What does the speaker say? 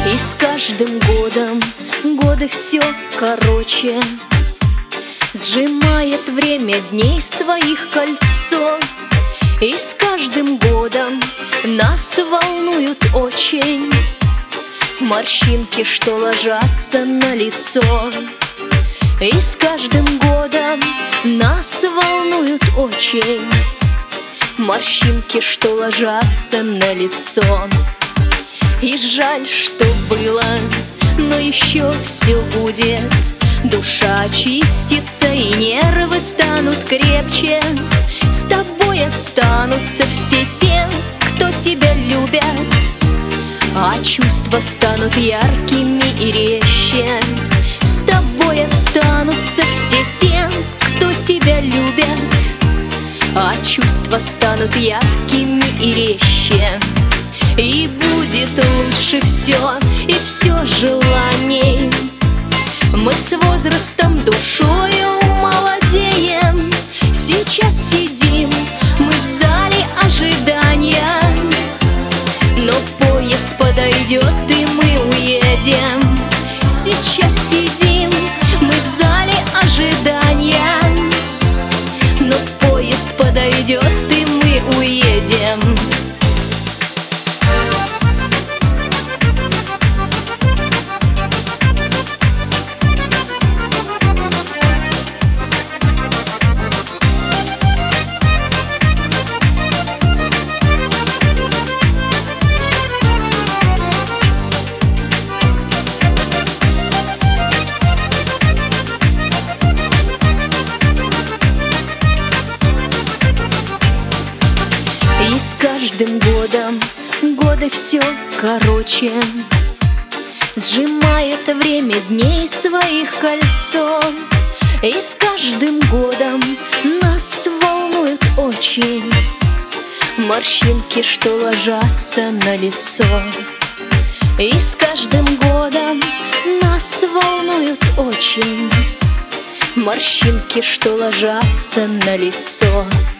И с каждым годом годы все короче, сжимает время дней своих кольцо. И с каждым годом нас волнуют очень морщинки, что ложатся на лицо. И с каждым годом нас волнуют очень морщинки, что ложатся на лицо. И жаль, что было, но еще все будет. Душа очистится и нервы станут крепче. С тобой останутся все те, кто тебя любят, а чувства станут яркими и резче. С тобой останутся все те, кто тебя любят, а чувства станут яркими и резче. И будет лучше все, и все желаний. Мы с возрастом душою молодеем. Сейчас сидим мы в зале ожидания, но поезд подойдет, и мы уедем. Сейчас сидим мы в зале ожидания, но поезд подойдет, и мы уедем. И с каждым годом годы все короче, сжимает время дней своих кольцо. И с каждым годом нас волнуют очень морщинки, что ложатся на лицо. И с каждым годом нас волнуют очень морщинки, что ложатся на лицо.